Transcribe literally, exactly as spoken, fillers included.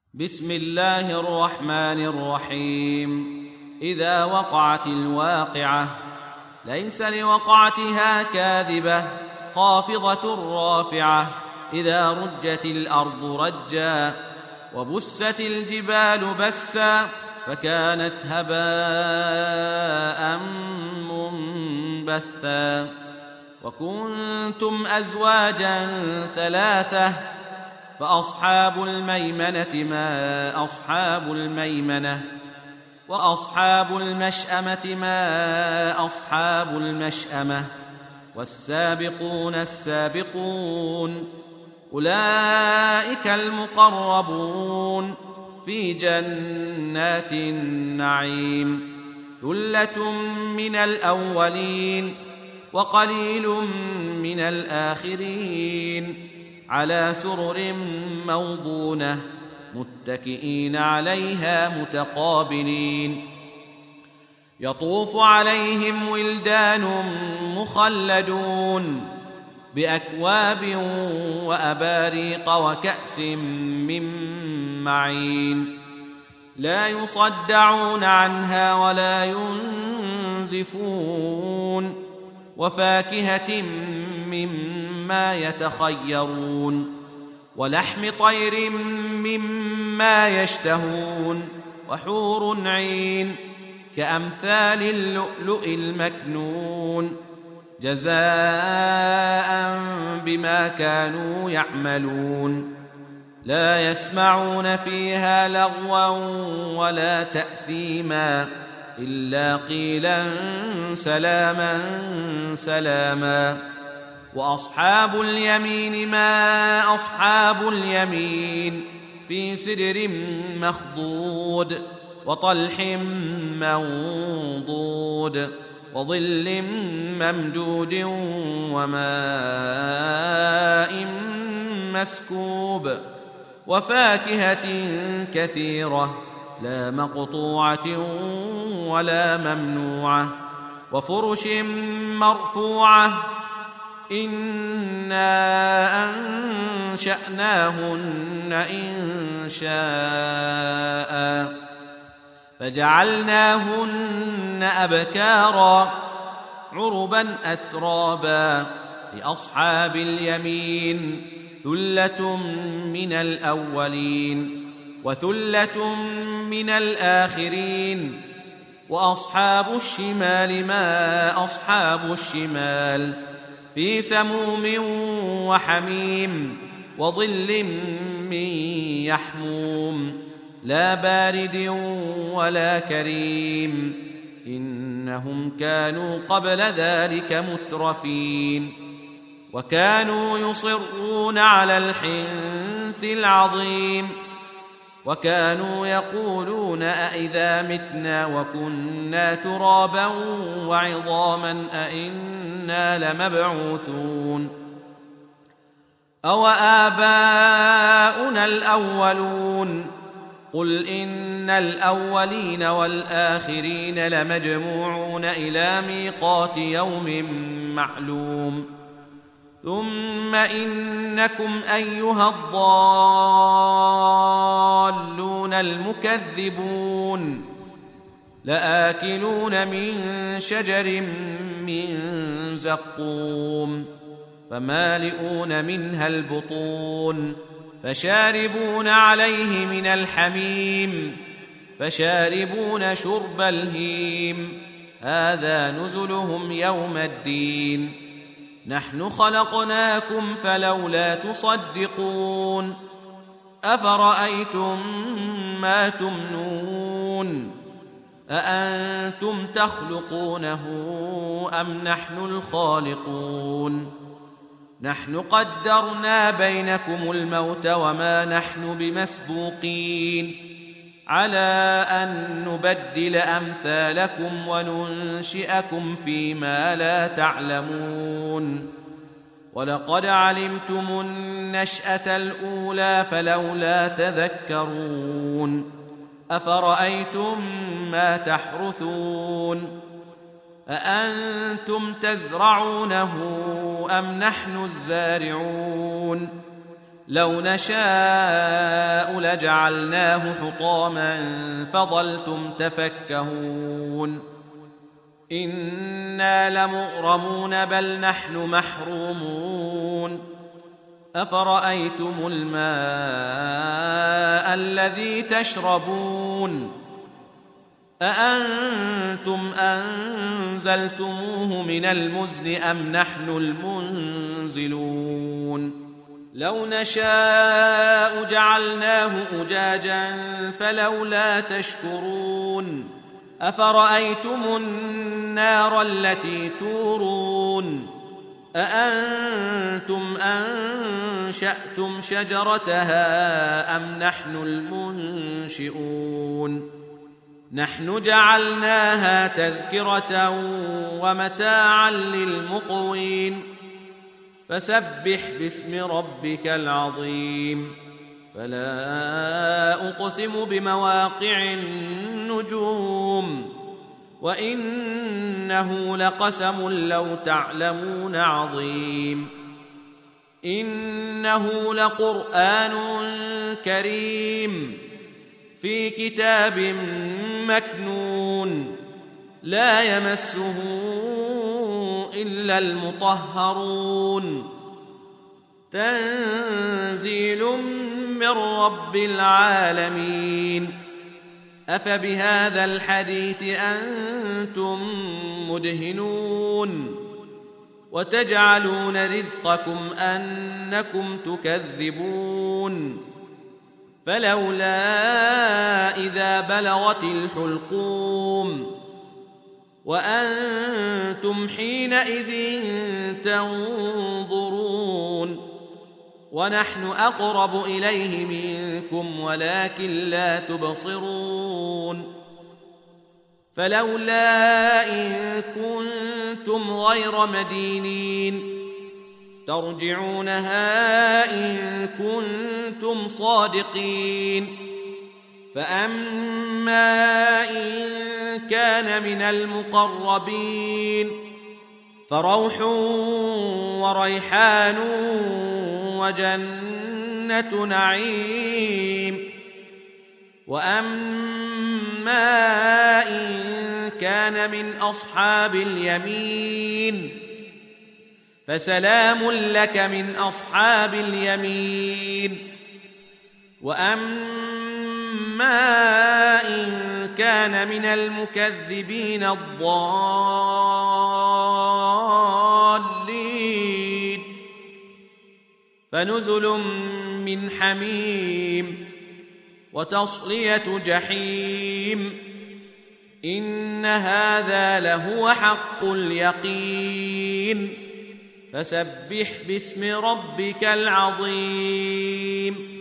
بسم الله الرحمن الرحيم. إذا وقعت الواقعة ليس لوقعتها كاذبة خافضة رافعة إذا رجت الأرض رجا وبست الجبال بسا فكانت هباء منبثا وكنتم أزواجا ثلاثة فأصحاب الميمنة ما أصحاب الميمنة وأصحاب المشأمة ما أصحاب المشأمة والسابقون السابقون أولئك المقربون في جنات النعيم ثلة من الأولين وقليل من الآخرين على سرر موضونة متكئين عليها متقابلين يطوف عليهم ولدان مخلدون بأكواب وأباريق وكأس من معين لا يصدعون عنها ولا ينزفون وفاكهة مما يتخيرون ولحم طير مما يشتهون وحور عين كأمثال اللؤلؤ المكنون جزاء بما كانوا يعملون لا يسمعون فيها لغوا ولا تأثيما إلا قيلا سلاما سلاما وأصحاب اليمين ما أصحاب اليمين في سدر مخضود وطلح منضود وظل ممدود وماء مسكوب وفاكهة كثيرة لا مقطوعة ولا ممنوعة وفرش مرفوعة إنا أنشأناهن إن شاء فجعلناهن أبكارا عربا أترابا لأصحاب اليمين ثلة من الأولين وثلة من الآخرين وأصحاب الشمال ما أصحاب الشمال في سموم وحميم وظل من يحموم لا بارد ولا كريم إنهم كانوا قبل ذلك مترفين وكانوا يصرون على الحنث العظيم وكانوا يقولون أئذا متنا وكنا ترابا وعظاما أئنا لمبعوثون أو آباؤنا الأولون قل إن الأولين والآخرين لمجموعون إلى ميقات يوم معلوم ثم إنكم أيها الضالون المكذبون لآكلون من شجر من زقوم فمالئون منها البطون فشاربون عليه من الحميم فشاربون شرب الهيم هذا نزلهم يوم الدين نحن خلقناكم فلولا تصدقون أفرأيتم ما تمنون أأنتم تخلقونه أم نحن الخالقون نحن قدرنا بينكم الموت وما نحن بمسبوقين على أن نبدل أمثالكم وننشئكم فيما لا تعلمون ولقد علمتم النشأة الأولى فلولا تذكرون أفرأيتم ما تحرثون أأنتم تزرعونه أم نحن الزارعون لو نشاء لجعلناه حطاما فظلتم تفكهون إنا لمغرمون بل نحن محرومون أفرأيتم الماء الذي تشربون أأنتم أنزلتموه من المزن أم نحن المنزلون لو نشاء جعلناه أجاجا فلولا تشكرون أفرأيتم النار التي تورون أأنتم أنشأتم شجرتها أم نحن المنشئون نحن جعلناها تذكرة ومتاعا للمقوين فسبح باسم ربك العظيم فلا أقسم بمواقع النجوم وإنه لقسم لو تعلمون عظيم إنه لقرآن كريم في كتاب مكنون لا يمسه إلا المطهرون تنزيل من رب العالمين أفبهذا الحديث أنتم مدهنون وتجعلون رزقكم أنكم تكذبون فلولا إذا بلغت الحلقوم وأنتم حينئذ تنظرون ونحن أقرب إليه منكم ولكن لا تبصرون فلولا إن كنتم غير مدينين ترجعونها إن كنتم صادقين فأما إن كان من المقربين فروح وريحان وجنة نعيم وأما إن كان من أصحاب اليمين فسلام لك من أصحاب اليمين وأما إن كان من المكذبين الضالين فنزل من حميم وتصلية جحيم إن هذا لهو حق اليقين فسبح باسم ربك العظيم